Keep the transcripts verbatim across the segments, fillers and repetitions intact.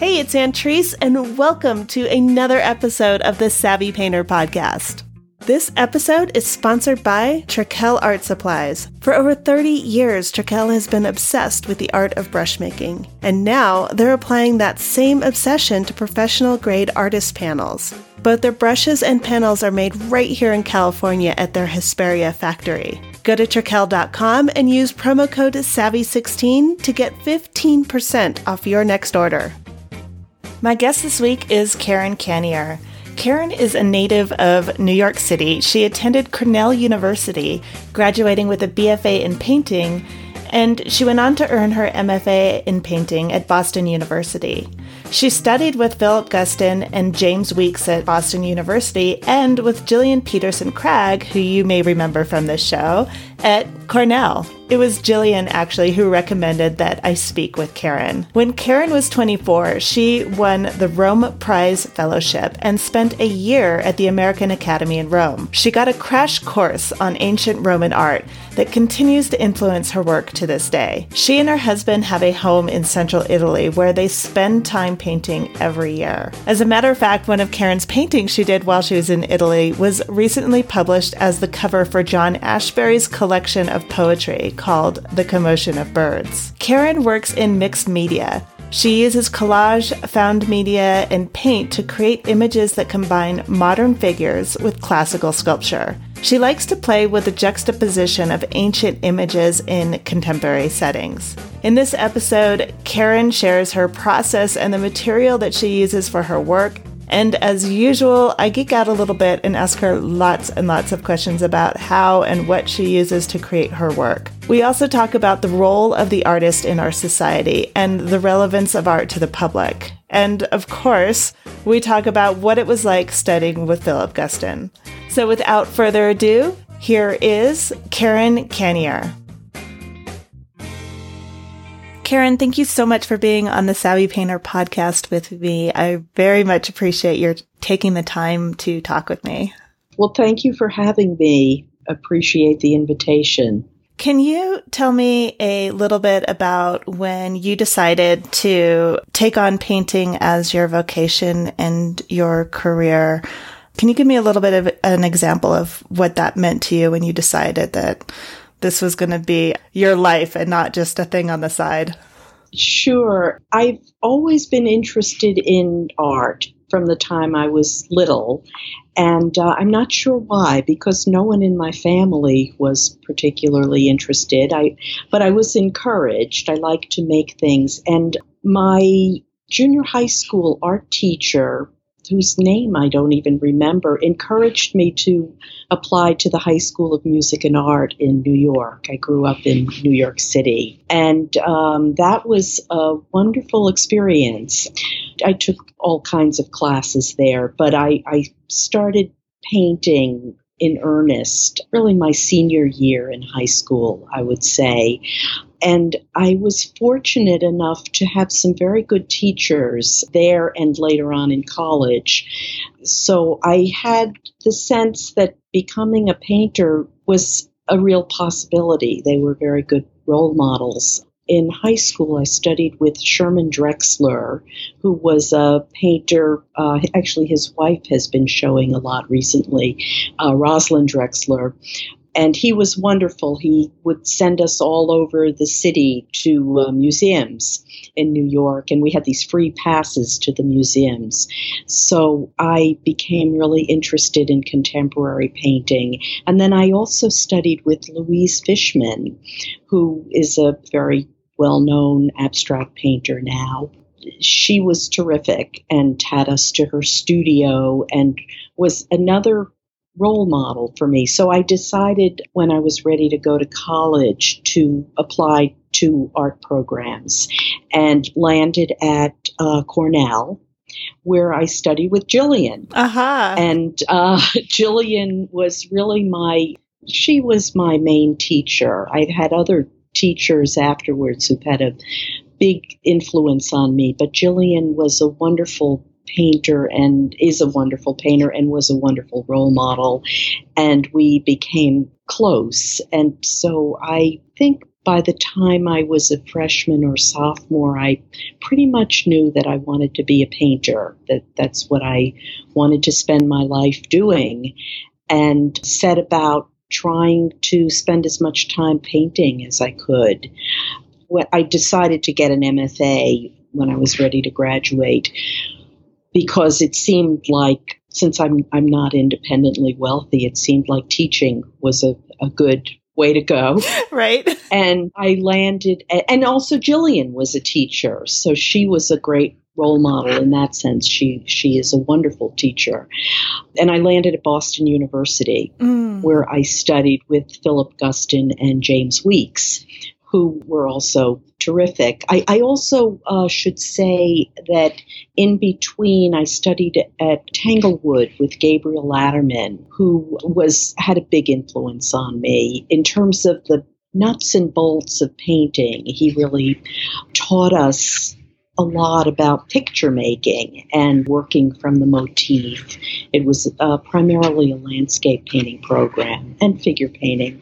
Hey, it's Antrese, and welcome to another episode of the Savvy Painter Podcast. This episode is sponsored by Trekell Art Supplies. For over thirty years, Trekell has been obsessed with the art of brush making, and now they're applying that same obsession to professional-grade artist panels. Both their brushes and panels are made right here in California at their Hesperia factory. Go to Trekell dot com and use promo code savvy sixteen to get fifteen percent off your next order. My guest this week is Karen Canier. Karen is a native of New York City. She attended Cornell University, graduating with a B F A in painting, and she went on to earn her M F A in painting at Boston University. She studied with Philip Guston and James Weeks at Boston University and with Gillian Peterson Cragg, who you may remember from this show, at Cornell. It was Gillian, actually, who recommended that I speak with Karen. When Karen was twenty-four, she won the Rome Prize Fellowship and spent a year at the American Academy in Rome. She got a crash course on ancient Roman art that continues to influence her work to this day. She and her husband have a home in central Italy where they spend time painting every year. As a matter of fact, one of Karen's paintings she did while she was in Italy was recently published as the cover for John Ashbery's collection of poetry called The Commotion of Birds. Karen works in mixed media. She uses collage, found media, and paint to create images that combine modern figures with classical sculpture. She likes to play with the juxtaposition of ancient images in contemporary settings. In this episode, Karen shares her process and the material that she uses for her work. And as usual, I geek out a little bit and ask her lots and lots of questions about how and what she uses to create her work. We also talk about the role of the artist in our society and the relevance of art to the public. And of course, we talk about what it was like studying with Philip Guston. So without further ado, here is Karen Canier. Karen, thank you so much for being on the Savvy Painter podcast with me. I very much appreciate your taking the time to talk with me. Well, thank you for having me. Appreciate the invitation. Can you tell me a little bit about when you decided to take on painting as your vocation and your career? Can you give me a little bit of an example of what that meant to you when you decided that this was going to be your life and not just a thing on the side? Sure. I've always been interested in art from the time I was little. And uh, I'm not sure why, because no one in my family was particularly interested. I, but I was encouraged. I like to make things. And my junior high school art teacher, whose name I don't even remember, encouraged me to apply to the High School of Music and Art in New York. I grew up in New York City, and um, that was a wonderful experience. I took all kinds of classes there, but I, I started painting in earnest really my senior year in high school, I would say. And I was fortunate enough to have some very good teachers there and later on in college. So I had the sense that becoming a painter was a real possibility. They were very good role models. In high school, I studied with Sherman Drexler, who was a painter. Uh, actually, his wife has been showing a lot recently, uh, Rosalind Drexler. And he was wonderful. He would send us all over the city to uh, museums in New York, and we had these free passes to the museums. So I became really interested in contemporary painting. And then I also studied with Louise Fishman, who is a very well-known abstract painter now. She was terrific and had us to her studio and was another role model for me. So I decided when I was ready to go to college to apply to art programs and landed at uh, Cornell, where I studied with Gillian. Uh-huh. And uh, Gillian was really my, she was my main teacher. I've had other teachers afterwards who've had a big influence on me, but Gillian was a wonderful painter and is a wonderful painter and was a wonderful role model. And we became close. And so I think by the time I was a freshman or sophomore, I pretty much knew that I wanted to be a painter, that that's what I wanted to spend my life doing, and set about trying to spend as much time painting as I could. When I decided to get an M F A when I was ready to graduate because it seemed like, since I'm I'm not independently wealthy, it seemed like teaching was a, a good way to go. Right. And I landed, and also Jillian was a teacher, so she was a great role model in that sense. She she is a wonderful teacher. And I landed at Boston University, mm. where I studied with Philip Guston and James Weeks, who were also terrific. I, I also uh, should say that in between, I studied at Tanglewood with Gabriel Latterman, who was had a big influence on me in terms of the nuts and bolts of painting. He really taught us a lot about picture making and working from the motif. It was uh, primarily a landscape painting program and figure painting.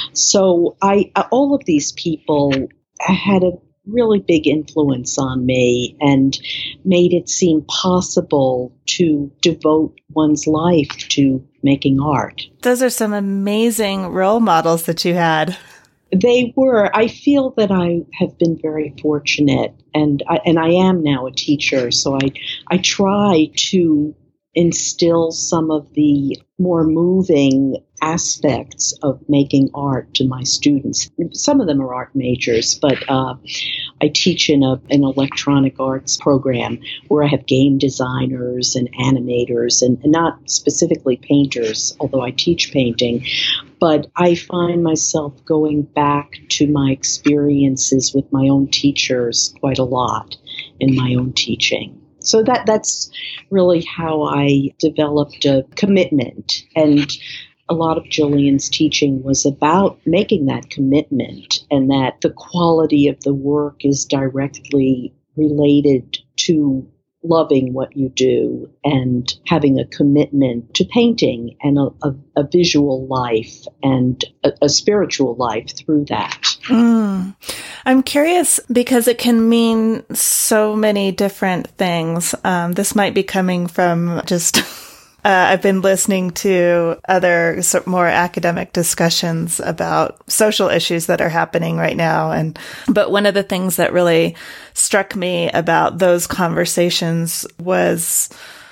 So I, all of these people had a really big influence on me and made it seem possible to devote one's life to making art. Those are some amazing role models that you had. They were. I feel that I have been very fortunate, and I, and I am now a teacher, so I I try to instill some of the more moving aspects of making art to my students. Some of them are art majors, but uh, I teach in a, an electronic arts program where I have game designers and animators, and, and not specifically painters, although I teach painting. But I find myself going back to my experiences with my own teachers quite a lot in my own teaching. So that that's really how I developed a commitment. And a lot of Jillian's teaching was about making that commitment, and that the quality of the work is directly related to loving what you do and having a commitment to painting and a, a, a visual life and a, a spiritual life through that. Mm. I'm curious because it can mean so many different things. Um, this might be coming from just... Uh, I've been listening to other sort of more academic discussions about social issues that are happening right now. And, but one of the things that really struck me about those conversations was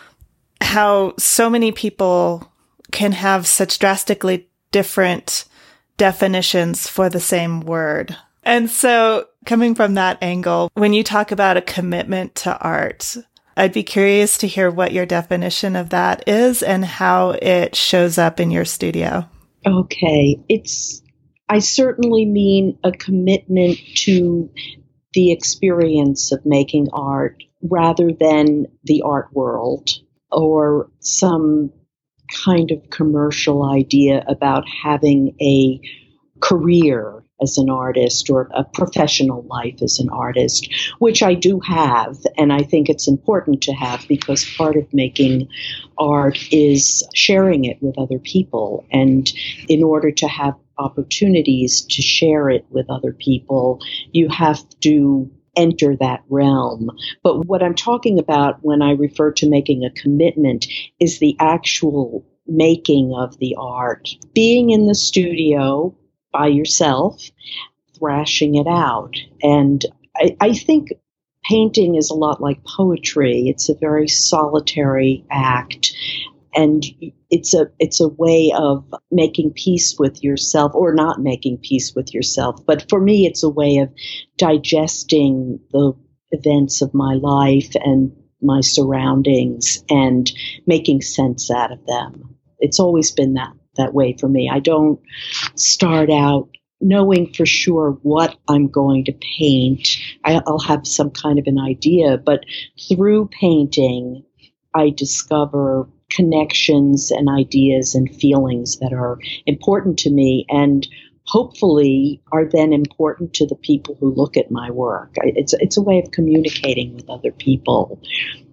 how so many people can have such drastically different definitions for the same word. And so coming from that angle, when you talk about a commitment to art, I'd be curious to hear what your definition of that is and how it shows up in your studio. Okay. It's, I certainly mean a commitment to the experience of making art rather than the art world or some kind of commercial idea about having a career as an artist or a professional life as an artist, which I do have, and I think it's important to have because part of making art is sharing it with other people. And in order to have opportunities to share it with other people, you have to enter that realm. But what I'm talking about when I refer to making a commitment is the actual making of the art. Being in the studio by yourself, thrashing it out. And I, I think painting is a lot like poetry. It's a very solitary act. And it's a it's a way of making peace with yourself or not making peace with yourself. But for me, it's a way of digesting the events of my life and my surroundings and making sense out of them. It's always been that. that way for me. I don't start out knowing for sure what I'm going to paint. I, I'll have some kind of an idea, but through painting, I discover connections and ideas and feelings that are important to me and hopefully are then important to the people who look at my work. It's, it's a way of communicating with other people.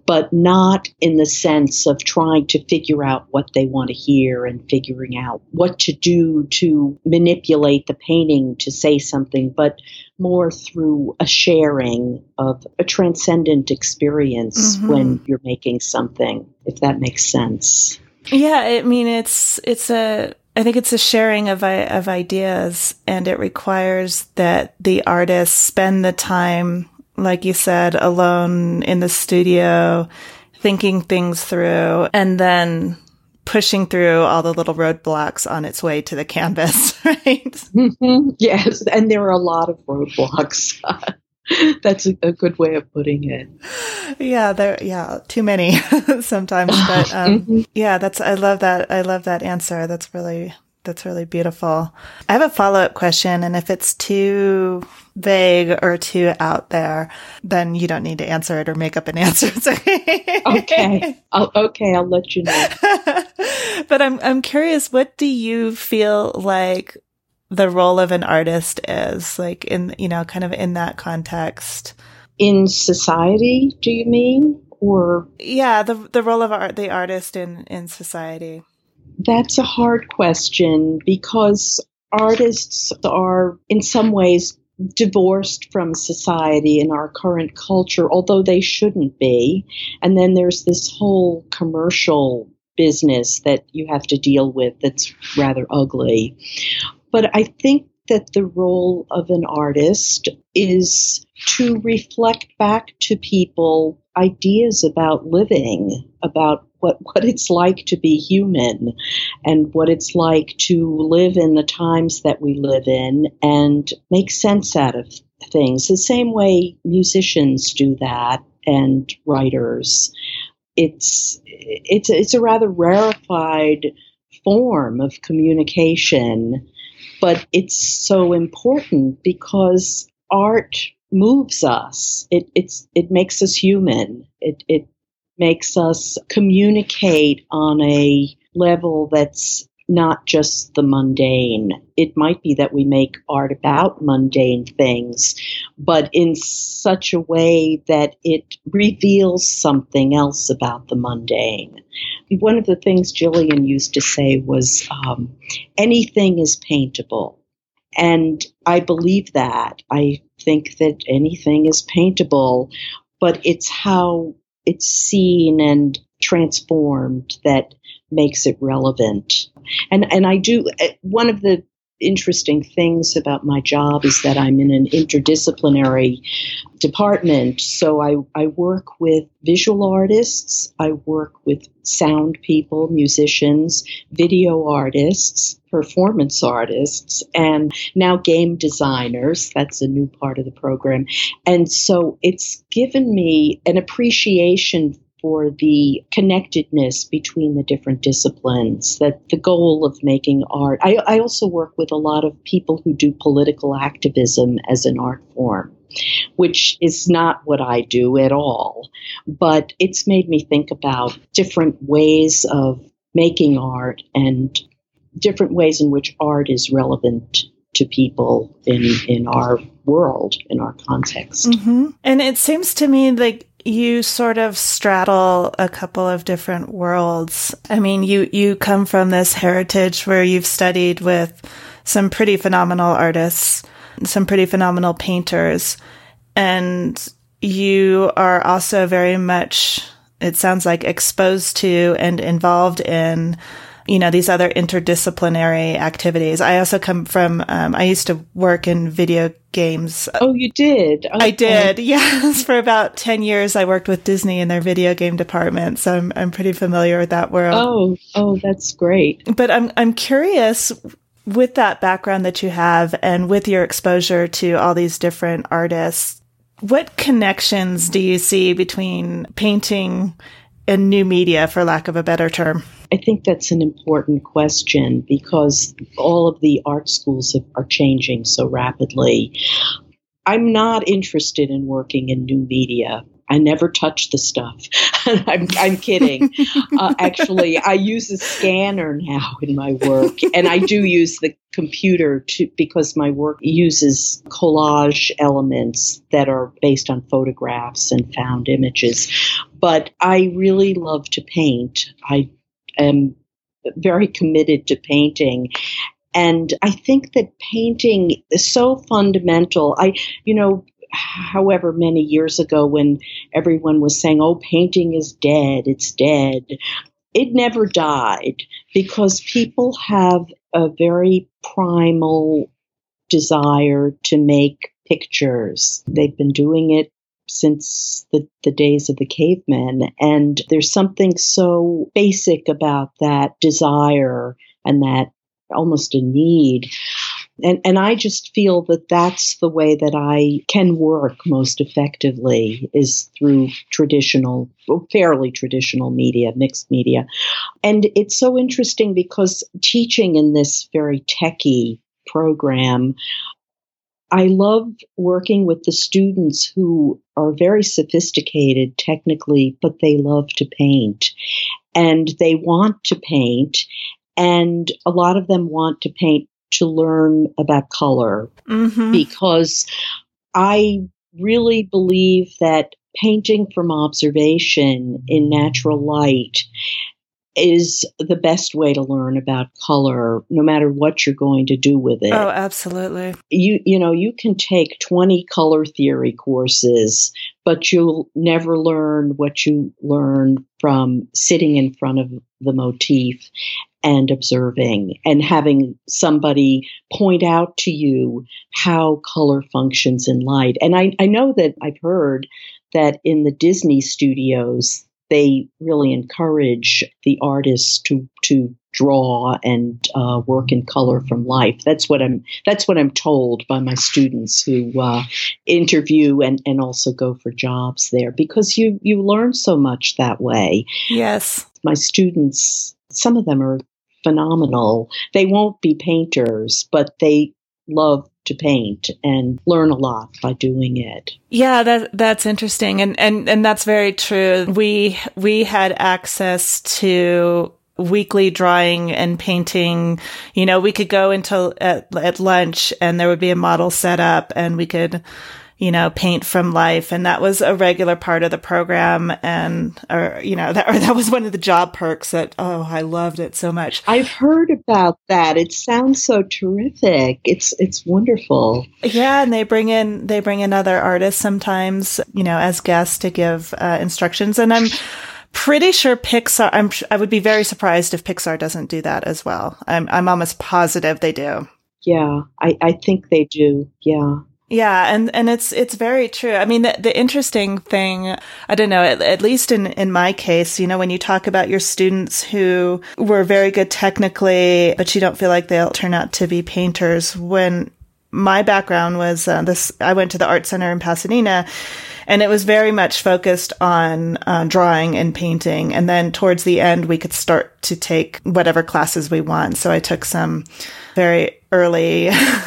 but not in the sense of trying to figure out what they want to hear and figuring out what to do to manipulate the painting to say something, but more through a sharing of a transcendent experience mm-hmm. when you're making something, if that makes sense. Yeah, I mean, it's it's a I think it's a sharing of of ideas, and it requires that the artists spend the time, like you said, alone in the studio, thinking things through, and then pushing through all the little roadblocks on its way to the canvas, right? Mm-hmm. Yes, and there are a lot of roadblocks. That's a, a good way of putting it. Yeah, there. Yeah, too many sometimes. But um, mm-hmm. yeah, that's. I love that. I love that answer. That's really. That's really beautiful. I have a follow-up question, and if it's too vague or too out there, then you don't need to answer it or make up an answer. It's okay. Okay. I'll, okay, I'll let you know. But I'm I'm curious. What do you feel like the role of an artist is, like in, you know, kind of in that context? In society, do you mean? Or yeah, the the role of art, the artist in, in society. That's a hard question because artists are in some ways divorced from society in our current culture, although they shouldn't be. And then there's this whole commercial business that you have to deal with that's rather ugly. But I think that the role of an artist is to reflect back to people ideas about living, about what, what it's like to be human and what it's like to live in the times that we live in and make sense out of things. The same way musicians do that and writers. It's, it's, it's a rather rarefied form of communication. But it's so important because art moves us. It it's it makes us human. It it makes us communicate on a level that's not just the mundane. It might be that we make art about mundane things, but in such a way that it reveals something else about the mundane. One of the things Jillian used to say was, um, anything is paintable. And I believe that. I think that anything is paintable, but it's how it's seen and transformed that makes it relevant. And and I do, one of the interesting things about my job is that I'm in an interdisciplinary department. So I, I work with visual artists, I work with sound people, musicians, video artists, performance artists, and now game designers. That's a new part of the program. And so it's given me an appreciation for the connectedness between the different disciplines, that the goal of making art. I, I also work with a lot of people who do political activism as an art form, which is not what I do at all. But it's made me think about different ways of making art and different ways in which art is relevant to people in, in our world, in our context. Mm-hmm. And it seems to me like you sort of straddle a couple of different worlds. I mean, you, you come from this heritage where you've studied with some pretty phenomenal artists, some pretty phenomenal painters, and you are also very much, it sounds like, exposed to and involved in, you know, these other interdisciplinary activities. I also come from, um, I used to work in video games. Oh, you did? Okay. I did, yes. For about ten years, I worked with Disney in their video game department. So I'm, I'm pretty familiar with that world. Oh, oh, that's great. But I'm, I'm curious, with that background that you have and with your exposure to all these different artists, what connections do you see between painting and new media, for lack of a better term? I think that's an important question because all of the art schools have, are changing so rapidly. I'm not interested in working in new media. I never touch the stuff. I'm, I'm kidding. Uh, actually, I use a scanner now in my work, and I do use the computer to, because my work uses collage elements that are based on photographs and found images. But I really love to paint. I am very committed to painting. And I think that painting is so fundamental. I, you know, however many years ago when everyone was saying, oh, painting is dead, it's dead. It never died because people have a very primal desire to make pictures. They've been doing it since the, the days of the cavemen. And there's something so basic about that desire and that almost a need. And and I just feel that that's the way that I can work most effectively is through traditional, fairly traditional media, mixed media. And it's so interesting because teaching in this very techie program, I love working with the students who are very sophisticated technically, but they love to paint. And they want to paint. And a lot of them want to paint to learn about color, mm-hmm. because I really believe that painting from observation in natural light is the best way to learn about color, no matter what you're going to do with it. Oh, absolutely. You you know, you can take twenty color theory courses, but you'll never learn what you learn from sitting in front of the motif and observing and having somebody point out to you how color functions in light. And I, I know that I've heard that in the Disney studios, they really encourage the artists to to draw and uh, work in color from life. That's what I'm. That's what I'm told by my students who uh, interview and, and also go for jobs there, because you you learn so much that way. Yes, my students, some of them are phenomenal. They won't be painters, but they love to paint and learn a lot by doing it. Yeah, that that's interesting. And, and, and that's very true. We, we had access to weekly drawing and painting. You know, we could go until at, at lunch and there would be a model set up and we could, you know, paint from life. And that was a regular part of the program. And, or, you know, that, or that was one of the job perks that, oh, I loved it so much. I've heard about that. It sounds so terrific. It's, it's wonderful. Yeah. And they bring in, they bring in other artists sometimes, you know, as guests to give uh, instructions. And I'm pretty sure Pixar, I'm, I would be very surprised if Pixar doesn't do that as well. I'm, I'm almost positive they do. Yeah. I, I think they do. Yeah. Yeah. And, and it's, it's very true. I mean, the, the interesting thing, I don't know, at, at least in, in my case, you know, when you talk about your students who were very good technically, but you don't feel like they'll turn out to be painters. When my background was uh, this, I went to the Art Center in Pasadena, and it was very much focused on uh, drawing and painting. And then towards the end, we could start to take whatever classes we want. So I took some very early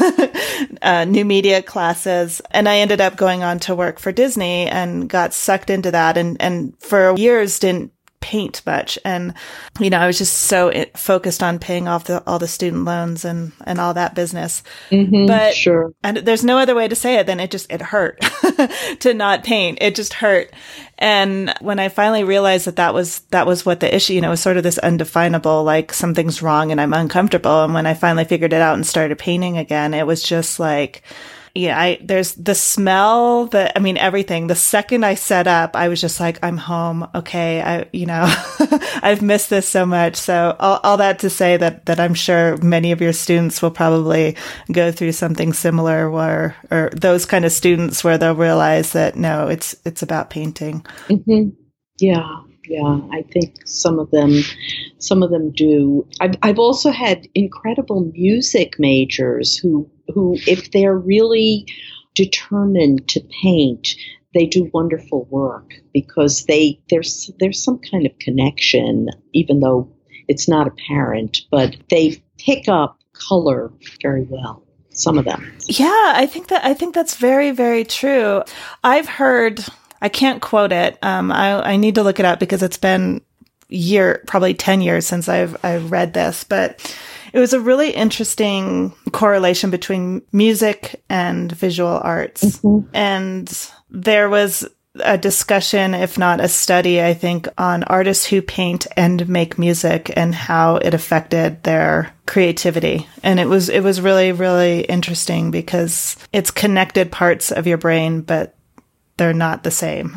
uh, new media classes, and I ended up going on to work for Disney and got sucked into that. And, and for years didn't paint much. And, you know, I was just so it, focused on paying off the, all the student loans and, and all that business. Mm-hmm, but sure. And there's no other way to say it than it just, it hurt to not paint. It just hurt. And when I finally realized that that was, that was what the issue, you know, was sort of this undefinable, like something's wrong and I'm uncomfortable. And when I finally figured it out and started painting again, it was just like, yeah, I, there's the smell, the, I mean, everything. The second I set up, I was just like, I'm home. Okay. I, you know, I've missed this so much. So all, all that to say that, that I'm sure many of your students will probably go through something similar where, or those kind of students where they'll realize that no, it's, it's about painting. Mm-hmm. Yeah. Yeah, I think some of them, some of them do. I've, I've also had incredible music majors who, who, if they're really determined to paint, they do wonderful work because they there's there's some kind of connection, even though it's not apparent, but they pick up color very well. Some of them. Yeah, I think that I think that's very, very true. I've heard. I can't quote it. Um, I, I need to look it up because it's been year, probably ten years since I've, I've read this, but it was a really interesting correlation between music and visual arts. Mm-hmm. And there was a discussion, if not a study, I think, on artists who paint and make music and how it affected their creativity. And it was, it was really, really interesting because it's connected parts of your brain, but they're not the same.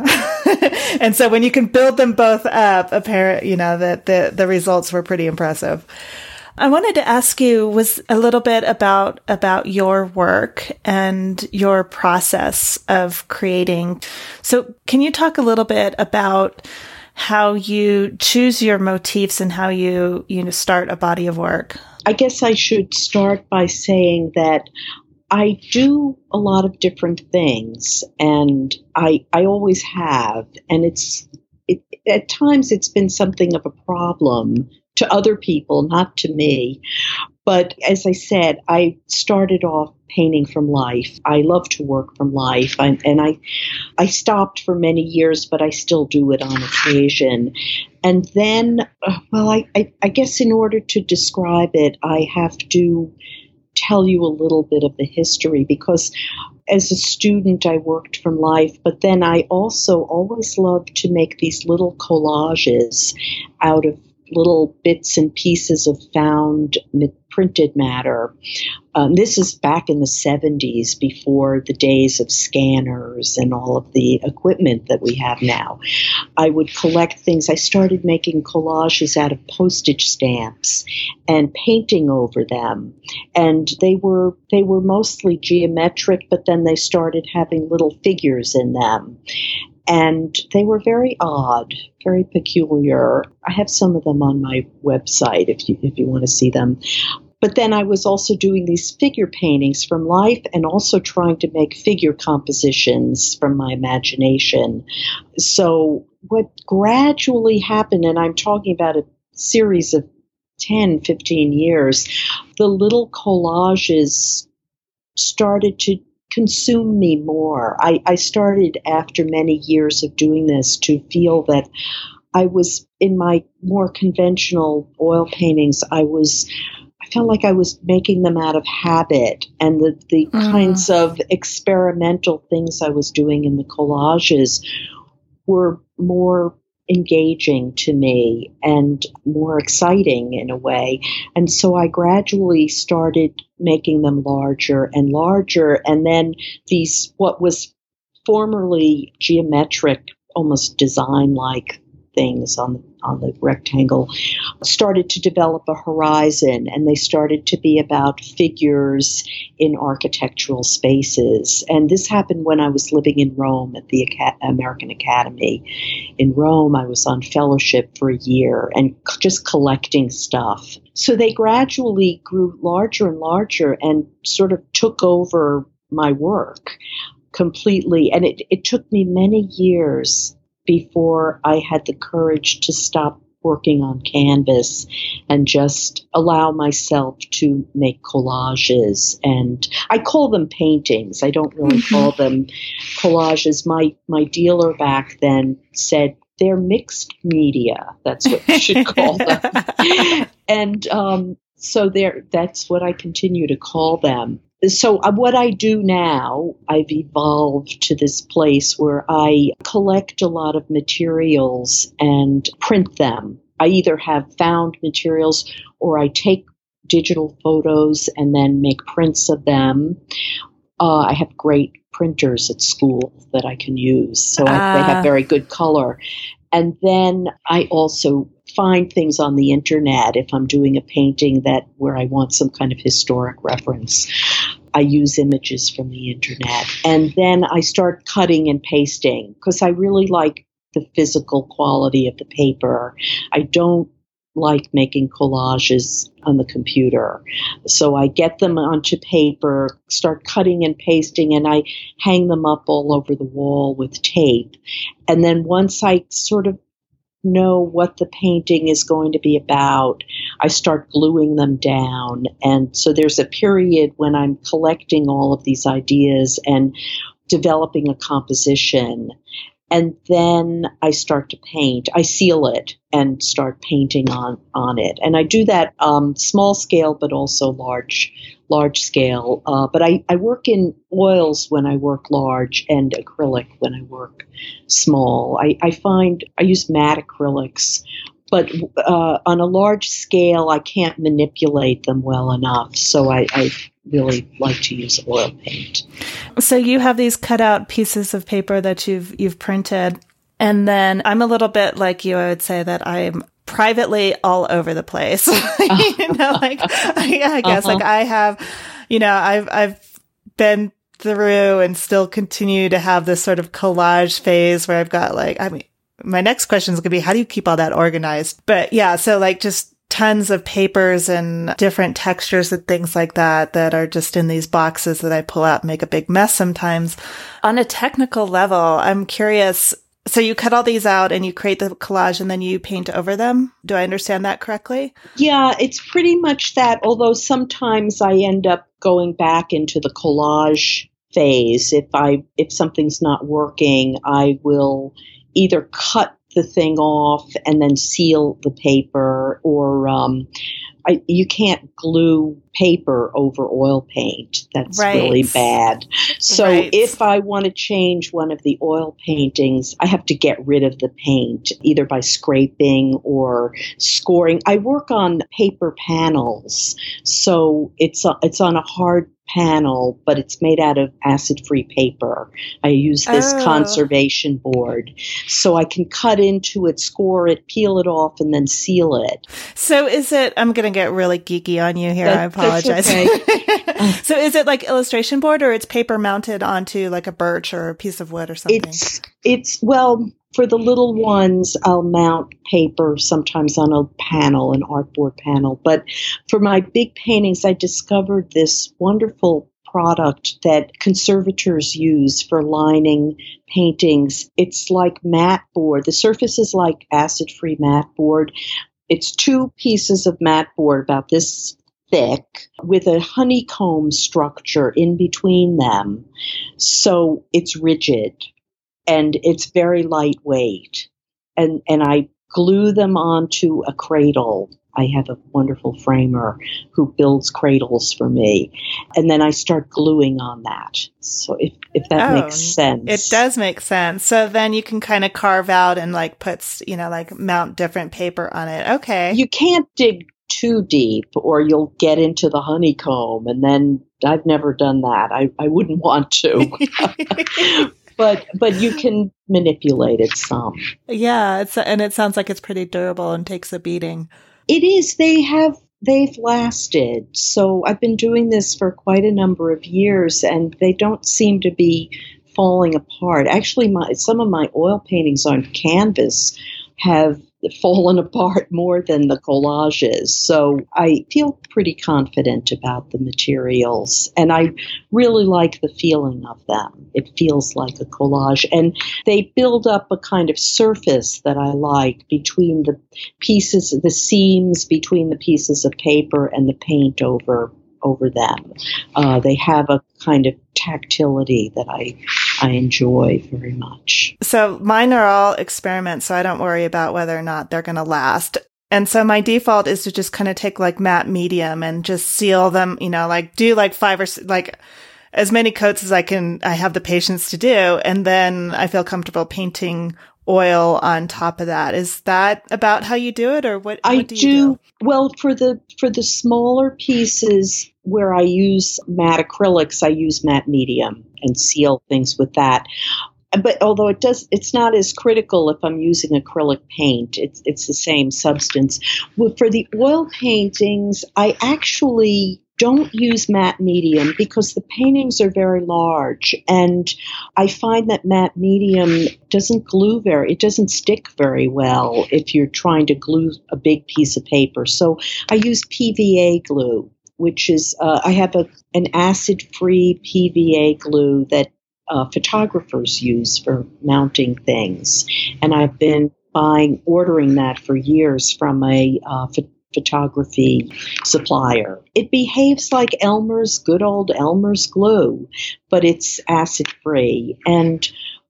And so when you can build them both up, apparent, you know, that the, the results were pretty impressive. I wanted to ask you was a little bit about, about your work and your process of creating. So can you talk a little bit about how you choose your motifs and how you, you know, start a body of work? I guess I should start by saying that I do a lot of different things, and I, I always have. And it's, it, at times it's been something of a problem to other people, not to me. But as I said, I started off painting from life. I love to work from life. I, and I I stopped for many years, but I still do it on occasion. And then, uh, well, I, I, I guess in order to describe it, I have to tell you a little bit of the history, because as a student, I worked from life, but then I also always loved to make these little collages out of little bits and pieces of found printed matter. Um, this is back in the seventies, before the days of scanners and all of the equipment that we have now. I would collect things. I started making collages out of postage stamps and painting over them. And they were they were mostly geometric, but then they started having little figures in them. And they were very odd, very peculiar. I have some of them on my website if you if you want to see them. But then I was also doing these figure paintings from life and also trying to make figure compositions from my imagination. So what gradually happened, and I'm talking about a series of ten, fifteen years, the little collages started to consume me more. I, I started after many years of doing this to feel that I was, in my more conventional oil paintings, I was, I felt like I was making them out of habit, and the, the mm. kinds of experimental things I was doing in the collages were more engaging to me and more exciting in a way. And so I gradually started making them larger and larger. And then these, what was formerly geometric, almost design-like things on on the rectangle, started to develop a horizon, and they started to be about figures in architectural spaces. And this happened when I was living in Rome at the Aca- American Academy. In Rome, I was on fellowship for a year and c- just collecting stuff. So they gradually grew larger and larger and sort of took over my work completely. And it, it took me many years before I had the courage to stop working on canvas and just allow myself to make collages. And I call them paintings. I don't really call them collages. My my dealer back then said they're mixed media. That's what you should call them. And um, so they're, that's what I continue to call them. So uh, what I do now, I've evolved to this place where I collect a lot of materials and print them. I either have found materials or I take digital photos and then make prints of them. Uh, I have great printers at school that I can use, so uh. I, they have very good color. And then I also find things on the internet if I'm doing a painting that where I want some kind of historic reference. I use images from the internet. And then I start cutting and pasting because I really like the physical quality of the paper. I don't like making collages on the computer. So I get them onto paper, start cutting and pasting, and I hang them up all over the wall with tape. And then once I sort of know what the painting is going to be about, I start gluing them down. And so there's a period when I'm collecting all of these ideas and developing a composition. and then I start to paint. I seal it and start painting on, on it. And I do that um, small scale, but also large large scale. Uh, but I, I work in oils when I work large and acrylic when I work small. I, I find I use matte acrylics, but uh, on a large scale, I can't manipulate them well enough. So I, I really like to use oil paint. So you have these cut out pieces of paper that you've you've printed. And then I'm a little bit like you. I would say that I'm privately all over the place. you know, like I, I guess uh-huh. like I have, you know, I've I've been through and still continue to have this sort of collage phase where I've got like, I mean, my next question is going to be, how do you keep all that organized? But yeah, so like just tons of papers and different textures and things like that that are just in these boxes that I pull out and make a big mess sometimes. On a technical level, I'm curious. So you cut all these out and you create the collage and then you paint over them. Do I understand that correctly? Yeah, it's pretty much that, although sometimes I end up going back into the collage phase. If I if something's not working, I will either cut the thing off and then seal the paper, or um, I, you can't glue paper over oil paint. That's right. really bad. So right. if I want to change one of the oil paintings, I have to get rid of the paint, either by scraping or scoring. I work on paper panels, so it's a, it's on a hard panel, but it's made out of acid-free paper. I use this oh. conservation board, so I can cut into it, score it, peel it off, and then seal it. So is it, I'm going to get really geeky on you here. That, I apologize. Okay. So is it like illustration board, or it's paper mounted onto like a birch or a piece of wood or something? It's, it's well, for the little ones, I'll mount paper sometimes on a panel, an artboard panel. But for my big paintings, I discovered this wonderful product that conservators use for lining paintings. It's like mat board. The surface is like acid-free mat board. It's two pieces of mat board about this thick with a honeycomb structure in between them. So it's rigid. And it's very lightweight. And and I glue them onto a cradle. I have a wonderful framer who builds cradles for me. And then I start gluing on that. So if, if that oh, makes sense. It does make sense. So then you can kind of carve out and like put, you know, like mount different paper on it. Okay. You can't dig too deep or you'll get into the honeycomb. And then I've never done that. I, I wouldn't want to. But but you can manipulate it some. Yeah, it's and it sounds like it's pretty durable and takes a beating. It is. They have they've lasted. So I've been doing this for quite a number of years, and they don't seem to be falling apart. Actually, my some of my oil paintings on canvas have fallen apart more than the collages. So I feel pretty confident about the materials, and I really like the feeling of them. It feels like a collage, and they build up a kind of surface that I like between the pieces, the seams between the pieces of paper and the paint over over them. Uh, they have a kind of tactility that I I enjoy very much. So mine are all experiments, so I don't worry about whether or not they're going to last. And so my default is to just kind of take like matte medium and just seal them, you know, like do like five or like as many coats as I can, I have the patience to do. And then I feel comfortable painting oil on top of that. Is that about how you do it, or what, I what do you do? do? Well, for the for the smaller pieces where I use matte acrylics, I use matte medium and seal things with that. But although it does, it's not as critical if I'm using acrylic paint. It's it's the same substance. Well, for the oil paintings, I actually don't use matte medium because the paintings are very large, and I find that matte medium doesn't glue very, it doesn't stick very well if you're trying to glue a big piece of paper. So I use P V A glue, which is, uh, I have a an acid-free P V A glue that uh, photographers use for mounting things. And I've been buying, ordering that for years from a uh, photographer. photography supplier. It behaves like Elmer's, good old Elmer's glue, but it's acid free. And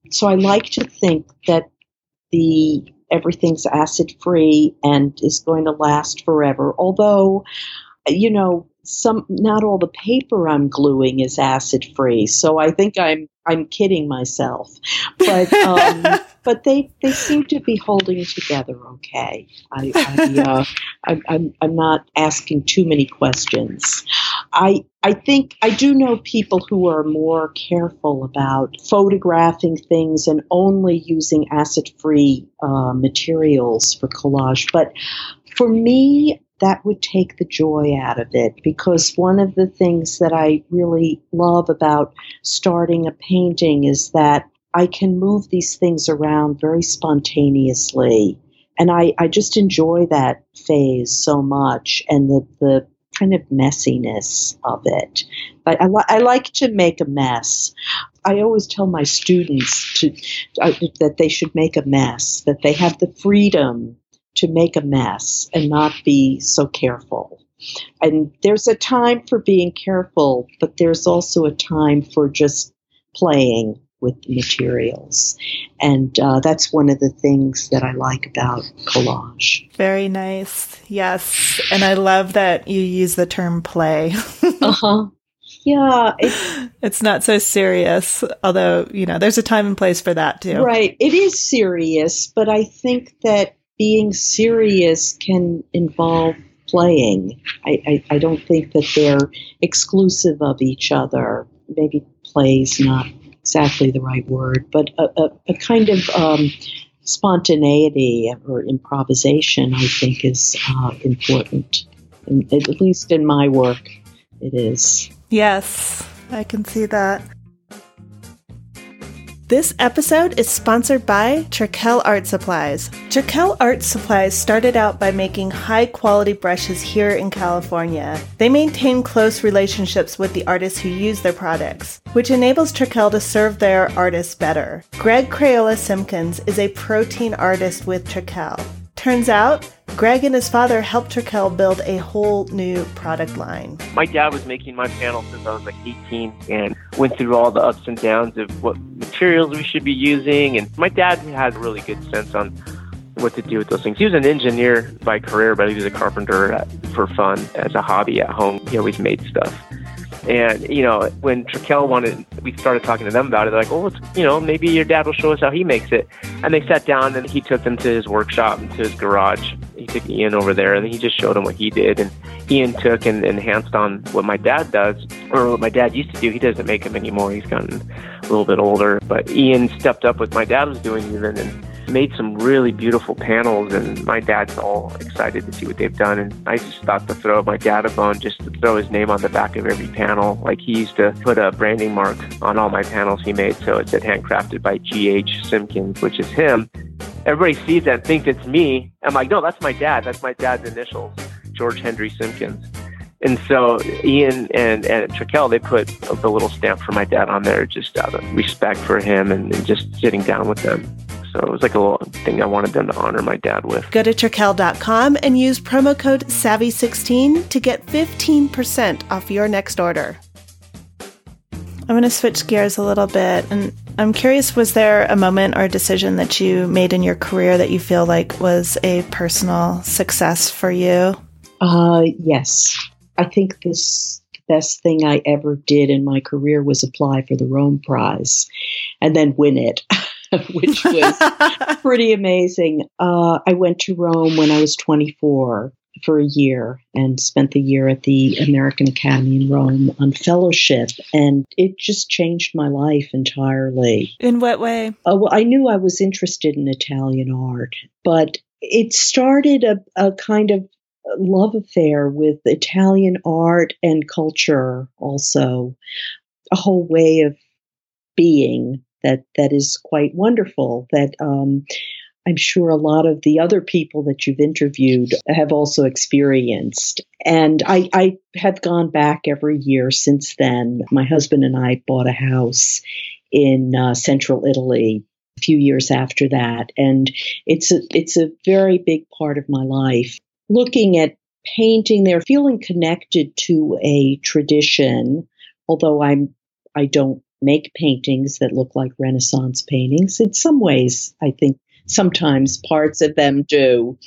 So I like to think that the everything's acid free and is going to last forever. Although, you know, some not all the paper I'm gluing is acid free. So I think I'm I'm kidding myself. But um, but they, they seem to be holding together okay. I, I uh, I, I'm I'm not asking too many questions. I I think I do know people who are more careful about photographing things and only using acid-free uh, materials for collage. But for me, that would take the joy out of it, because one of the things that I really love about starting a painting is that I can move these things around very spontaneously. And I, I just enjoy that phase so much, and the, the kind of messiness of it. But I, li- I like to make a mess. I always tell my students to uh, that they should make a mess, that they have the freedom to make a mess and not be so careful. And there's a time for being careful, but there's also a time for just playing with the materials. And uh, that's one of the things that I like about collage. Very nice. Yes. And I love that you use the term play. Uh-huh. Yeah. It, it's not so serious, although, you know, there's a time and place for that too. Right. It is serious, but I think that being serious can involve playing. I, I, I don't think that they're exclusive of each other. Maybe play's not exactly the right word, but a, a, a kind of um, spontaneity or improvisation, I think, is uh, important. And at least in my work, it is. Yes, I can see that. This episode is sponsored by Trekell Art Supplies. Trekell Art Supplies started out by making high-quality brushes here in California. They maintain close relationships with the artists who use their products, which enables Trekell to serve their artists better. Greg Crayola Simpkins is a protein artist with Trekell. Turns out, Greg and his father helped Trekell build a whole new product line. My dad was making my panels since I was like eighteen and went through all the ups and downs of what materials we should be using. And my dad had a really good sense on what to do with those things. He was an engineer by career, but he was a carpenter for fun as a hobby at home. He always made stuff. And, you know, when Trekell wanted, we started talking to them about it. They're like, oh, let's, you know, maybe your dad will show us how he makes it. And they sat down and he took them to his workshop and to his garage. He took Ian over there and he just showed him what he did. And Ian took and enhanced on what my dad does, or what my dad used to do. He doesn't make them anymore. He's gotten a little bit older. But Ian stepped up what my dad was doing even and made some really beautiful panels, and my dad's all excited to see what they've done. And I just thought to throw my dad a bone, just to throw his name on the back of every panel. Like he used to put a branding mark on all my panels he made, so it said handcrafted by G H Simpkins, which is him. Everybody sees that and thinks it's me. I'm like, no, that's my dad. That's my dad's initials, George Henry Simpkins. And so Ian and, and Trekell, they put the little stamp for my dad on there just out of respect for him and, and just sitting down with them. So it was like a little thing I wanted them to honor my dad with. Go to Trekell dot com and use promo code savvy sixteen to get fifteen percent off your next order. I'm going to switch gears a little bit. And I'm curious, was there a moment or a decision that you made in your career that you feel like was a personal success for you? Uh, yes. I think this the best thing I ever did in my career was apply for the Rome Prize and then win it. Which was pretty amazing. Uh, I went to Rome when I was twenty-four for a year and spent the year at the American Academy in Rome on fellowship. And it just changed my life entirely. In what way? Uh, well, I knew I was interested in Italian art, but it started a, a kind of love affair with Italian art and culture also, a whole way of being that that is quite wonderful, that um, I'm sure a lot of the other people that you've interviewed have also experienced. And I, I have gone back every year since then. My husband and I bought a house in uh, central Italy a few years after that. And it's a, it's a very big part of my life. Looking at painting there, feeling connected to a tradition, although I'm I don't make paintings that look like Renaissance paintings. In some ways, I think sometimes parts of them do.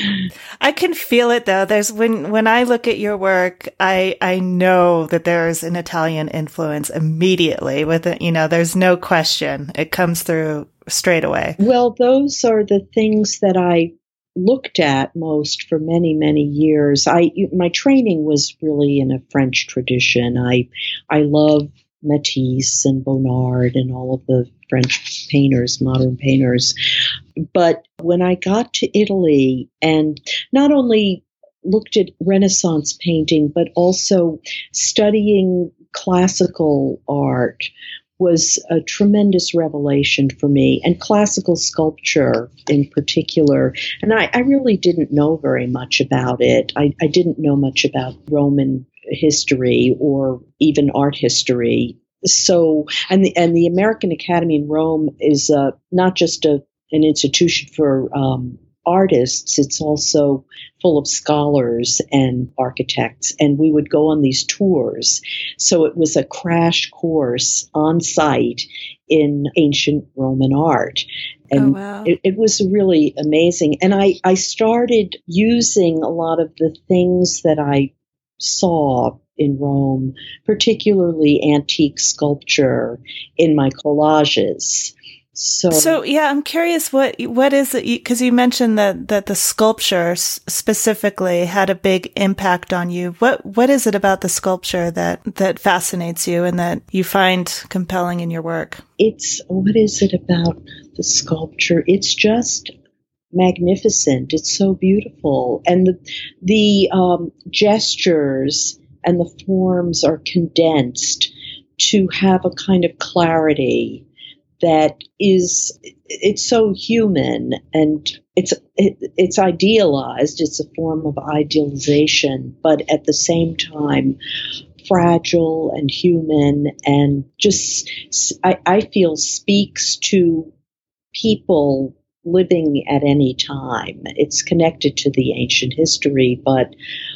I can feel it though. There's when when I look at your work, I I know that there's an Italian influence immediately with it. You know, there's no question. It comes through straight away. Well, those are the things that I looked at most for many, many years. I my training was really in a French tradition. I I love Matisse and Bonnard and all of the French painters, modern painters. But when I got to Italy and not only looked at Renaissance painting, but also studying classical art was a tremendous revelation for me, and classical sculpture in particular. And I, I really didn't know very much about it. I, I didn't know much about Roman history or even art history. So, and the and the American Academy in Rome is uh, not just a an institution for um, artists; it's also full of scholars and architects. And we would go on these tours. So it was a crash course on site in ancient Roman art. And oh, wow. it, it was really amazing. And I, I started using a lot of the things that I saw in Rome, particularly antique sculpture, in my collages. So, so yeah, I'm curious what what is it, because you mentioned that that the sculpture s- specifically had a big impact on you. What what is it about the sculpture that that fascinates you and that you find compelling in your work? It's what is it about the sculpture? It's just magnificent. It's so beautiful, and the the um, gestures and the forms are condensed to have a kind of clarity that is, it's so human, and it's it, it's idealized. It's a form of idealization, but at the same time, fragile and human, and just, I, I feel, speaks to people living at any time. It's connected to the ancient history, but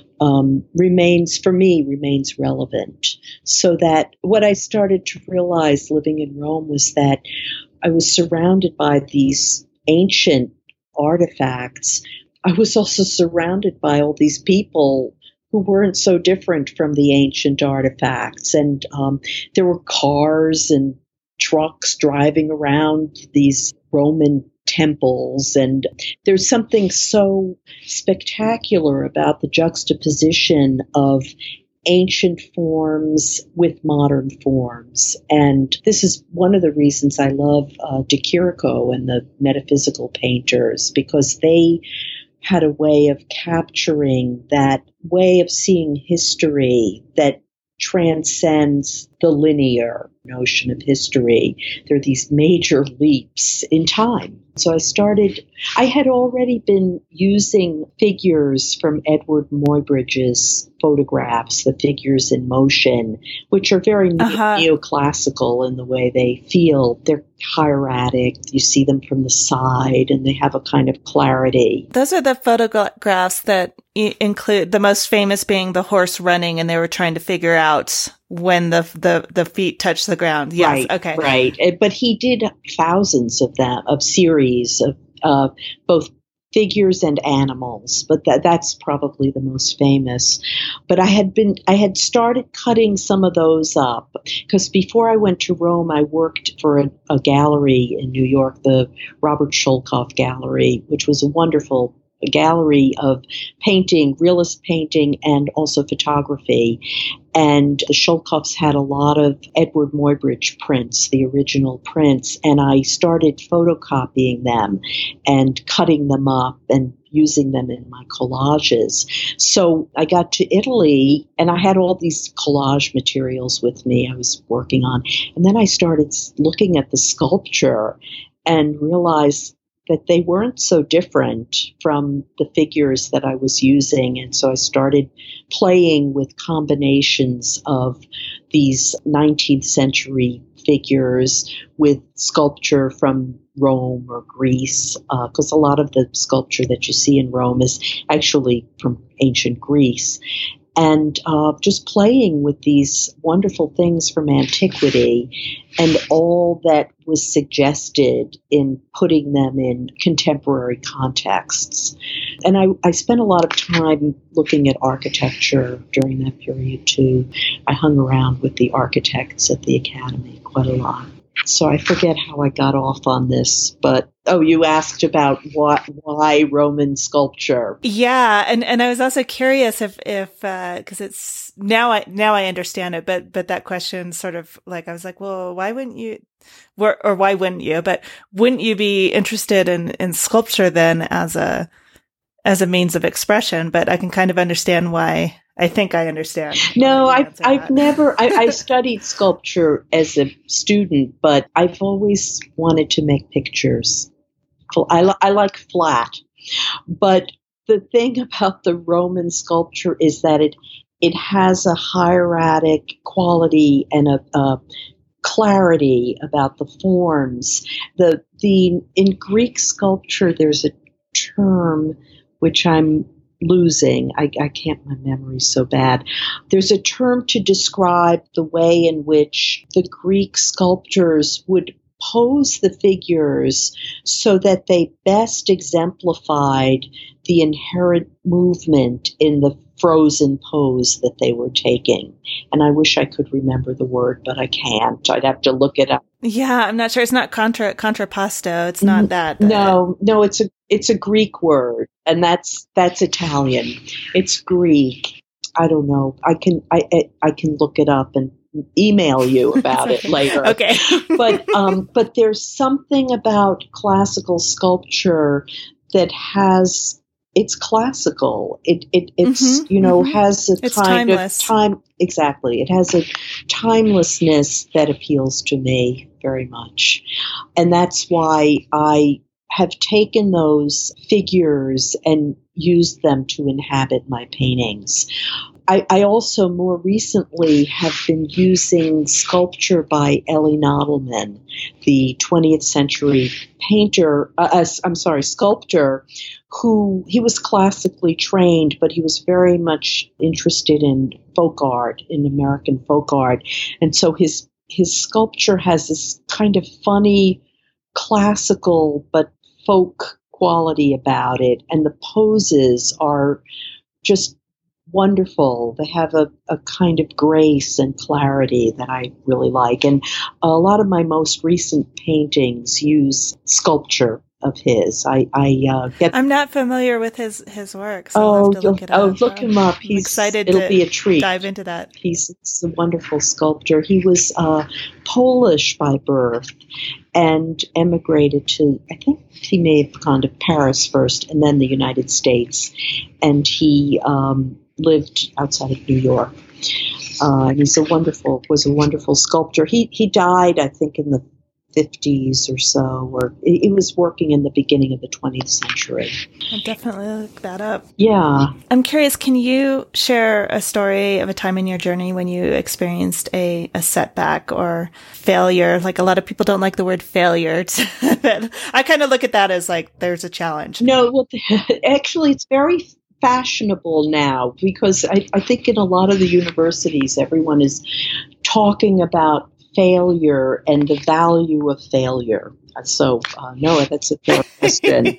um, remains, for me, remains relevant. So that what I started to realize living in Rome was that I was surrounded by these ancient artifacts. I was also surrounded by all these people who weren't so different from the ancient artifacts. And um, there were cars and trucks driving around these Roman temples, and there's something so spectacular about the juxtaposition of ancient forms with modern forms. And this is one of the reasons I love uh, De Chirico and the metaphysical painters, because they had a way of capturing that way of seeing history that transcends the linear notion of history. There are these major leaps in time. So I started, I had already been using figures from Edward Muybridge's photographs, the figures in motion, which are very uh-huh. neoclassical in the way they feel. They're hieratic. You see them from the side, and they have a kind of clarity. Those are the photographs that include the most famous being the horse running, and they were trying to figure out when the the, the feet touch the ground. Yes. Right, okay. Right. But he did thousands of them, of series of uh, both figures and animals, but that that's probably the most famous. But I had been I had started cutting some of those up, because before I went to Rome, I worked for a, a gallery in New York, the Robert Schoellkopf Gallery, which was a wonderful gallery of painting, realist painting, and also photography. And the Schoellkopfs had a lot of Edward Muybridge prints, the original prints, and I started photocopying them and cutting them up and using them in my collages. So I got to Italy, and I had all these collage materials with me I was working on. And then I started looking at the sculpture and realized that they weren't so different from the figures that I was using. And so I started playing with combinations of these nineteenth century figures with sculpture from Rome or Greece, because uh, a lot of the sculpture that you see in Rome is actually from ancient Greece. and uh, just playing with these wonderful things from antiquity and all that was suggested in putting them in contemporary contexts. And I, I spent a lot of time looking at architecture during that period too. I hung around with the architects at the Academy quite a lot. So I forget how I got off on this, but oh, you asked about what, why Roman sculpture? Yeah, and, and I was also curious if if because uh, it's now I now I understand it, but but that question sort of like I was like, well, why wouldn't you, or, or why wouldn't you? But wouldn't you be interested in in sculpture then as a as a means of expression? But I can kind of understand why. I think I understand. No, I've, I've never, I, I studied sculpture as a student, but I've always wanted to make pictures. I, I like flat. But the thing about the Roman sculpture is that it, it has a hieratic quality and a, a clarity about the forms. The, the, in Greek sculpture, there's a term which I'm losing. I, I can't, my memory's so bad. There's a term to describe the way in which the Greek sculptors would pose the figures so that they best exemplified the inherent movement in the frozen pose that they were taking. And I wish I could remember the word, but I can't. I'd have to look it up. Yeah, I'm not sure. It's not contra contrapposto. It's not that. No, no, it's a it's a Greek word, and that's that's Italian. It's Greek. I don't know. I can I I, I can look it up and email you about it later. Okay. but um, but there's something about classical sculpture that has. It's classical. It it it's mm-hmm, you know mm-hmm. has a it's kind timeless. of time exactly. It has a timelessness that appeals to me very much, and that's why I have taken those figures and used them to inhabit my paintings. I, I also more recently have been using sculpture by Elie Nodelman, the twentieth century painter, uh, I'm sorry, sculptor, who he was classically trained, but he was very much interested in folk art, in American folk art. And so his his sculpture has this kind of funny, classical, but folk quality about it. And the poses are just wonderful. They have a, a kind of grace and clarity that I really like. And a lot of my most recent paintings use sculpture of his. I, I uh, get. I'm not familiar with his his work, so oh, I'll have to look it up. Oh, look him up. I'm He's excited. It'll to be a treat. Dive into that. He's, he's a wonderful sculptor. He was uh, Polish by birth and emigrated to. I think he may have gone to Paris first, and then the United States. And he um, lived outside of New York. Uh, and he's a wonderful was a wonderful sculptor. He he died, I think, in the fifties or so, or he was working in the beginning of the twentieth century. I'll definitely look that up. Yeah. I'm curious, can you share a story of a time in your journey when you experienced a, a setback or failure? Like, a lot of people don't like the word failure. I kind of look at that as like, there's a challenge. No, well, actually, it's very fashionable now because I, I think in a lot of the universities, everyone is talking about failure and the value of failure. So, uh, Noah, that's a fair question.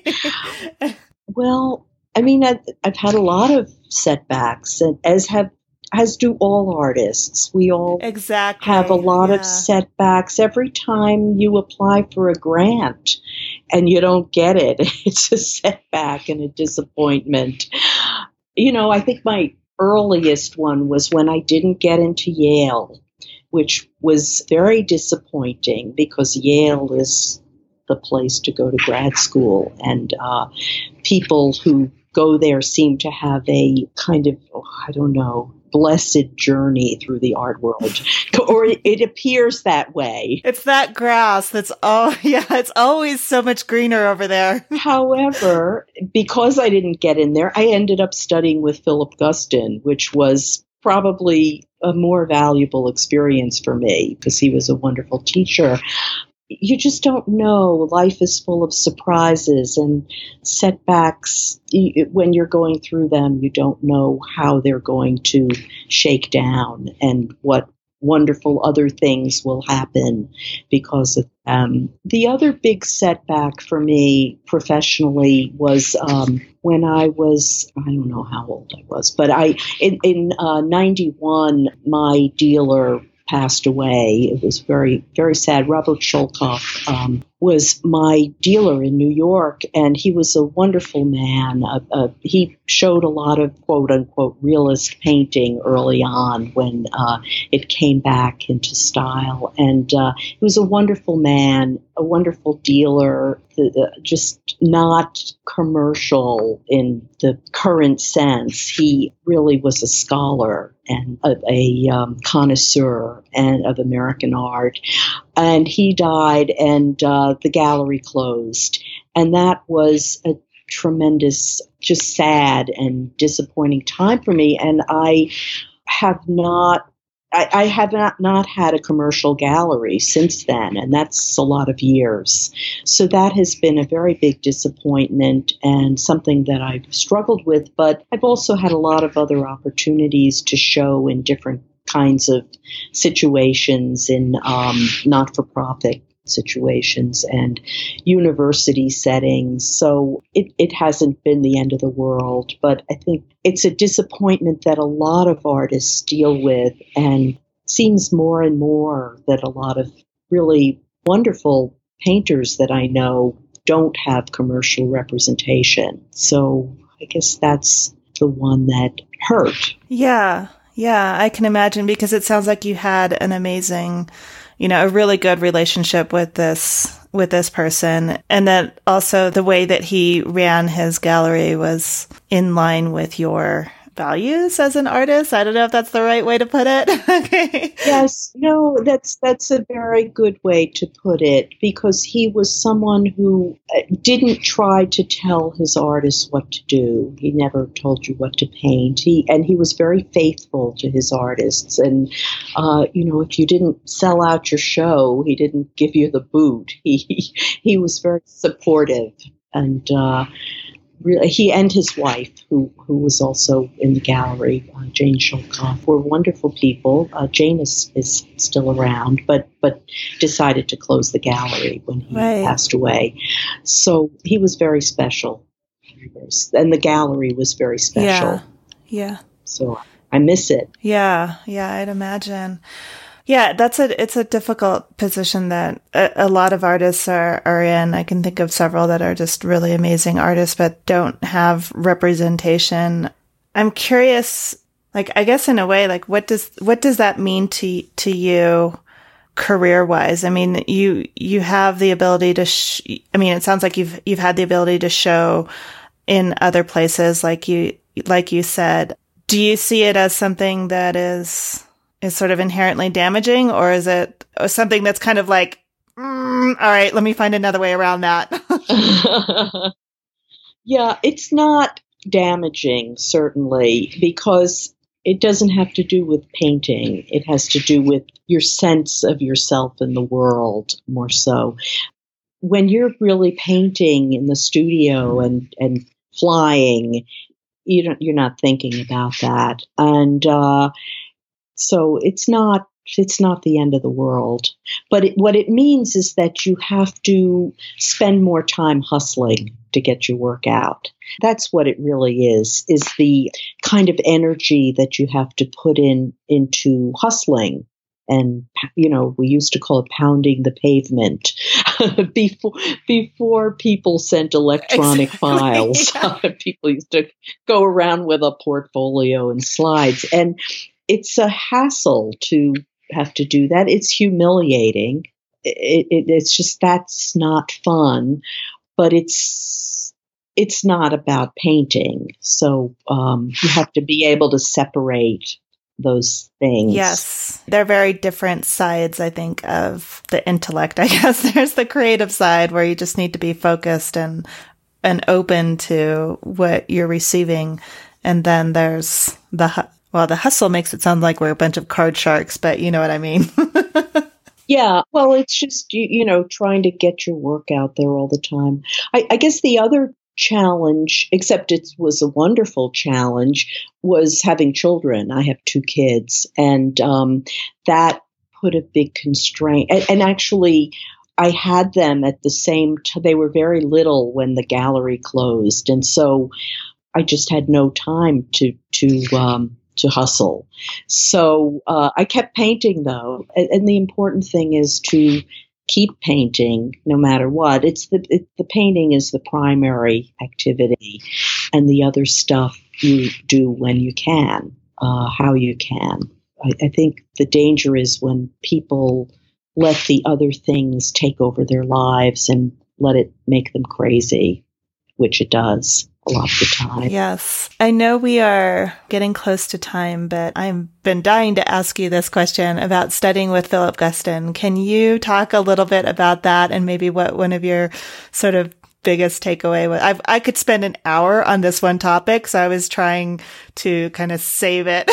Well, I mean, I've, I've had a lot of setbacks, and as have as do all artists. We all exactly have a lot yeah. of setbacks. Every time you apply for a grant and you don't get it, it's a setback and a disappointment. You know, I think my earliest one was when I didn't get into Yale, which was very disappointing because Yale is the place to go to grad school. And uh, people who go there seem to have a kind of, oh, I don't know, blessed journey through the art world. Or it, it appears that way. It's that grass that's, oh, yeah, it's always so much greener over there. However, because I didn't get in there, I ended up studying with Philip Guston, which was probably a more valuable experience for me because he was a wonderful teacher. you just don't know. Life is full of surprises and setbacks. When you're going through them, you don't know how they're going to shake down and what wonderful other things will happen because of them. The other big setback for me professionally was um, when I was, I don't know how old I was, but I in, in uh, ninety-one, my dealer passed away. It was very, very sad. Robert Sholkoff um, was my dealer in New York, and he was a wonderful man. Uh, uh, he showed a lot of quote-unquote realist painting early on when uh, it came back into style. And uh, he was a wonderful man, a wonderful dealer, uh, just not commercial in the current sense. He really was a scholar and a, a um, connoisseur and of American art. And he died, and uh, the gallery closed. And that was a tremendous, just sad and disappointing time for me. And I have not, I, I have not, not had a commercial gallery since then, and that's a lot of years. So that has been a very big disappointment and something that I've struggled with. But I've also had a lot of other opportunities to show in different kinds of situations, in um, not-for-profit situations and university settings. So it, it hasn't been the end of the world, but I think it's a disappointment that a lot of artists deal with, and seems more and more that a lot of really wonderful painters that I know don't have commercial representation. So I guess that's the one that hurt. Yeah. Yeah, I can imagine, because it sounds like you had an amazing, you know, a really good relationship with this, with this person. And that also the way that he ran his gallery was in line with your values as an artist. I don't know if that's the right way to put it. Okay. Yes, no, that's that's a very good way to put it, because he was someone who didn't try to tell his artists what to do. He never told you what to paint. He and he was very faithful to his artists. And uh, you know, if you didn't sell out your show, he didn't give you the boot. He he was very supportive. And uh, he and his wife, who, who was also in the gallery, uh, Jane Sholkoff, were wonderful people. Uh, Jane is, is still around, but but decided to close the gallery when he right. passed away. So he was very special, and the gallery was very special. Yeah, yeah. So I miss it. Yeah, yeah, I'd imagine. Yeah, that's a it's a difficult position that a, a lot of artists are, are in. I can think of several that are just really amazing artists but don't have representation. I'm curious, like, I guess in a way, like, what does what does that mean to to you career-wise? I mean, you you have the ability to sh- I mean, it sounds like you've you've had the ability to show in other places, like you like you said. Do you see it as something that is is sort of inherently damaging, or is it something that's kind of like, mm, all right, let me find another way around that? Yeah, it's not damaging, certainly, because it doesn't have to do with painting. It has to do with your sense of yourself in the world, more so. When you're really painting in the studio and, and flying, you don't, you're not thinking about that. And, uh, So it's not it's not the end of the world. But it, what it means is that you have to spend more time hustling to get your work out. That's what it really is, is the kind of energy that you have to put in into hustling. And, you know, we used to call it pounding the pavement before before people sent electronic exactly. files. Yeah. People used to go around with a portfolio and slides. And it's a hassle to have to do that. It's humiliating. It, it, it's just, that's not fun, but it's, it's not about painting. So um, you have to be able to separate those things. Yes. They're very different sides, I think, of the intellect. I guess there's the creative side where you just need to be focused and, and open to what you're receiving. And then there's the, Well, the hustle makes it sound like we're a bunch of card sharks, but you know what I mean. Yeah, well, it's just, you, you know, trying to get your work out there all the time. I, I guess the other challenge, except it was a wonderful challenge, was having children. I have two kids, and um, that put a big constraint. And, and actually, I had them at the same time. They were very little when the gallery closed, and so I just had no time to to um, to hustle. So uh, I kept painting, though, and, and the important thing is to keep painting no matter what. It's the it, the painting is the primary activity, and the other stuff you do when you can, uh, how you can. I, I think the danger is when people let the other things take over their lives and let it make them crazy, which it does a lot of the time. Yes. I know we are getting close to time, but I've been dying to ask you this question about studying with Philip Guston. Can you talk a little bit about that and maybe what one of your sort of biggest takeaway was? I've, I could spend an hour on this one topic, so I was trying to kind of save it.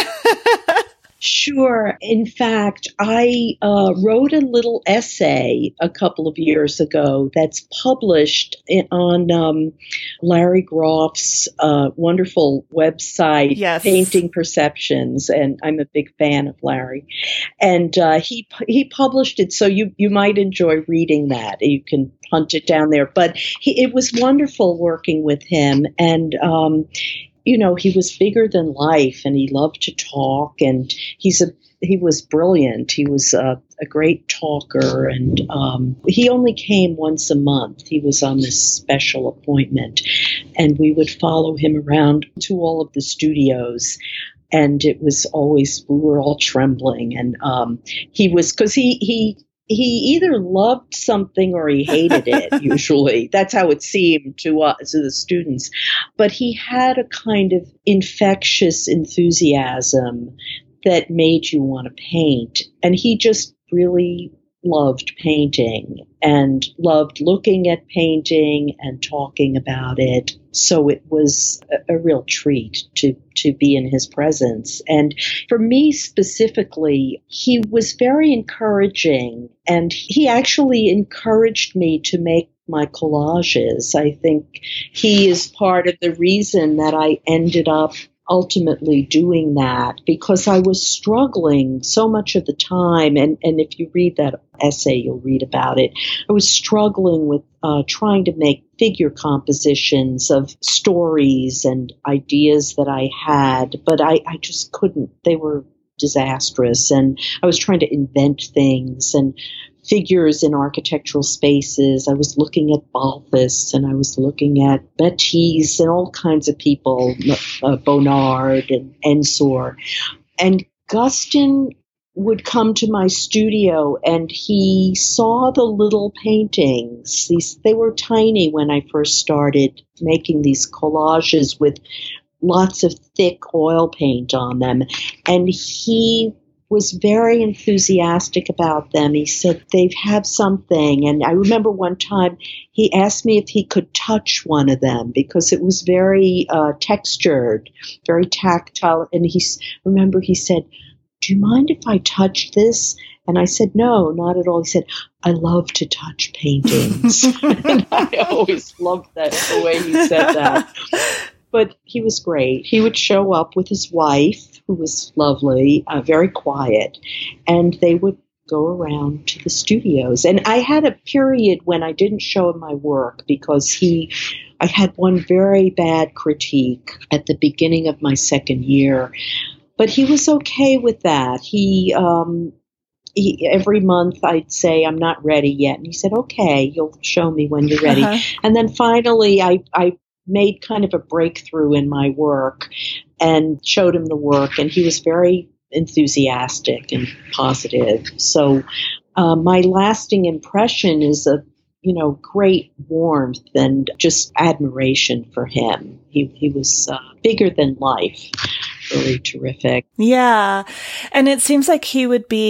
Sure. In fact, I uh, wrote a little essay a couple of years ago that's published in, on um, Larry Groff's uh, wonderful website, yes. Painting Perceptions, and I'm a big fan of Larry. And uh, he he published it, so you, you might enjoy reading that. You can hunt it down there. But he, it was wonderful working with him, and um, you know, he was bigger than life, and he loved to talk, and he's a he was brilliant. He was a, a great talker, and um, he only came once a month. He was on this special appointment, and we would follow him around to all of the studios. And it was always, we were all trembling, and um, he was, because he he. He either loved something or he hated it, usually. That's how it seemed to us, to the students. But he had a kind of infectious enthusiasm that made you want to paint. And he just really loved painting and loved looking at painting and talking about it. So it was a, a real treat to, to be in his presence. And for me specifically, he was very encouraging, and he actually encouraged me to make my collages. I think he is part of the reason that I ended up ultimately doing that, because I was struggling so much of the time. And, and if you read that essay, you'll read about it. I was struggling with uh, trying to make figure compositions of stories and ideas that I had, but I, I just couldn't. They were disastrous. And I was trying to invent things and figures in architectural spaces. I was looking at Balthus, and I was looking at Matisse and all kinds of people, uh, Bonnard and Ensor. And Guston would come to my studio, and he saw the little paintings. These, they were tiny when I first started making these collages with lots of thick oil paint on them. And he was very enthusiastic about them. He said, they have something. And I remember one time he asked me if he could touch one of them, because it was very uh, textured, very tactile. And he remember he said, do you mind if I touch this? And I said, no, not at all. He said, I love to touch paintings. And I always loved that, the way he said that. But he was great. He would show up with his wife, who was lovely, uh, very quiet, and they would go around to the studios. And I had a period when I didn't show him my work because he, I had one very bad critique at the beginning of my second year, but he was okay with that. He, um, He, every month I'd say, I'm not ready yet. And he said, okay, you'll show me when you're ready. Uh-huh. And then finally I, I made kind of a breakthrough in my work and showed him the work. And he was very enthusiastic and positive. So uh, my lasting impression is a, you know, great warmth and just admiration for him. He, he was uh, bigger than life. Really terrific. Yeah. And it seems like he would be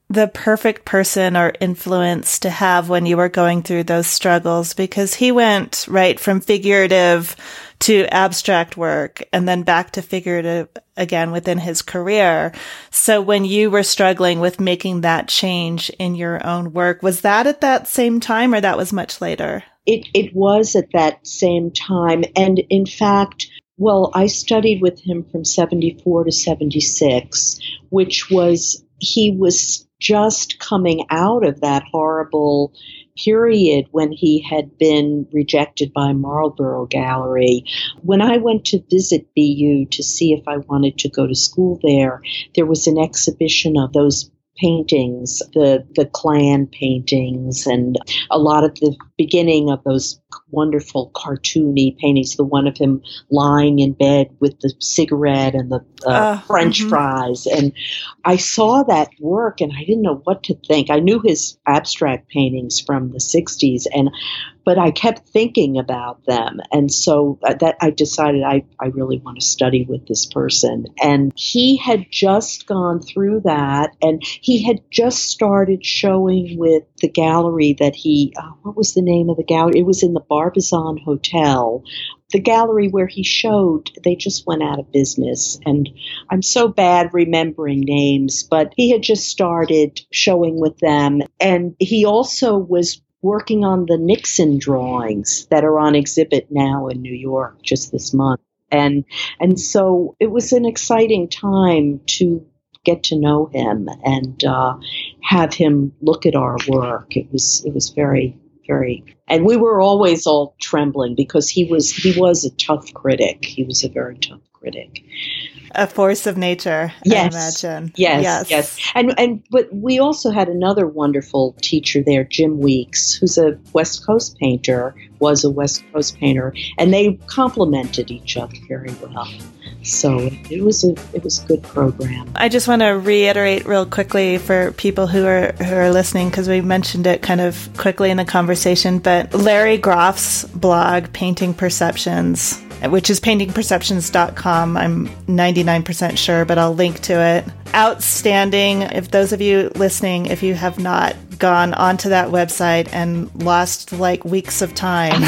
the perfect person or influence to have when you were going through those struggles, because he went right from figurative to abstract work and then back to figurative again within his career. So when you were struggling with making that change in your own work, was that at that same time or that was much later? It it was at that same time. And in fact, well, I studied with him from seventy-four to seventy-six, which was, he was just coming out of that horrible period when he had been rejected by Marlborough Gallery. When I went to visit B U to see if I wanted to go to school there, there was an exhibition of those paintings, the the Klan paintings, and a lot of the beginning of those wonderful cartoony paintings, the one of him lying in bed with the cigarette and the uh, uh, French mm-hmm. fries. And I saw that work and I didn't know what to think. I knew his abstract paintings from the sixties, and but I kept thinking about them. And so that I decided I, I really want to study with this person. And he had just gone through that, and he had just started showing with the gallery that he, uh, what was the name of the gallery? It was in the Barbizon Hotel. The gallery where he showed, they just went out of business. And I'm so bad remembering names, but he had just started showing with them. And he also was working on the Nixon drawings that are on exhibit now in New York just this month. And and so it was an exciting time to get to know him and uh, have him look at our work. It was it was very, very, and we were always all trembling because he was he was a tough critic. He was a very tough critic. A force of nature, yes. I imagine. Yes, yes, yes. And and but we also had another wonderful teacher there, Jim Weeks, who's a West Coast painter, was a West Coast painter, and they complemented each other very well. So it was a it was a good program. I just want to reiterate real quickly for people who are who are listening, because we mentioned it kind of quickly in the conversation, but Larry Groff's blog, Painting Perceptions, which is painting perceptions dot com. I'm ninety-nine percent sure, but I'll link to it. Outstanding. If those of you listening, if you have not gone onto that website and lost like weeks of time,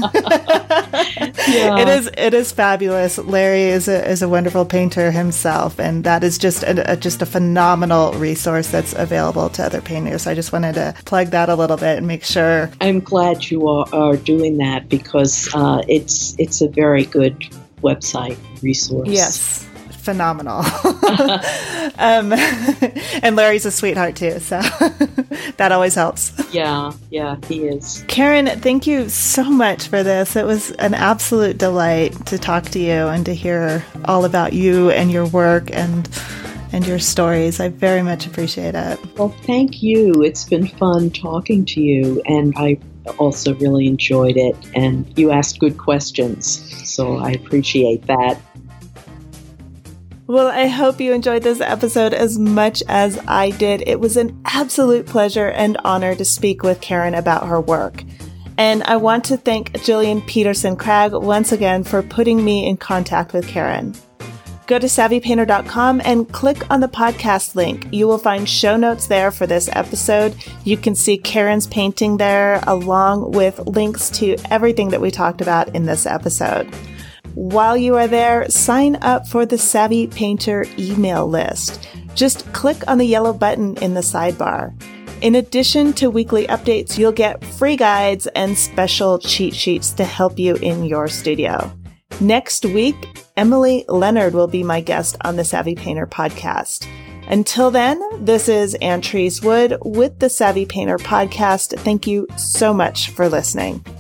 yeah. it is it is fabulous. Larry is a is a wonderful painter himself, and that is just a, a just a phenomenal resource that's available to other painters. I just wanted to plug that a little bit and make sure. I'm glad you are, are doing that because uh, it's it's a very good website resource. Yes. Phenomenal. um, and Larry's a sweetheart too, so that always helps. Yeah, yeah, he is. Karen, thank you so much for this. It was an absolute delight to talk to you and to hear all about you and your work and and your stories. I very much appreciate it. Well, thank you. It's been fun talking to you, and I also really enjoyed it. And you asked good questions, so I appreciate that. Well, I hope you enjoyed this episode as much as I did. It was an absolute pleasure and honor to speak with Karen about her work. And I want to thank Jillian Peterson Cragg once again for putting me in contact with Karen. Go to savvy painter dot com and click on the podcast link. You will find show notes there for this episode. You can see Karen's painting there, along with links to everything that we talked about in this episode. While you are there, sign up for the Savvy Painter email list. Just click on the yellow button in the sidebar. In addition to weekly updates, you'll get free guides and special cheat sheets to help you in your studio. Next week, Emily Leonard will be my guest on the Savvy Painter podcast. Until then, this is Ann Trees Wood with the Savvy Painter podcast. Thank you so much for listening.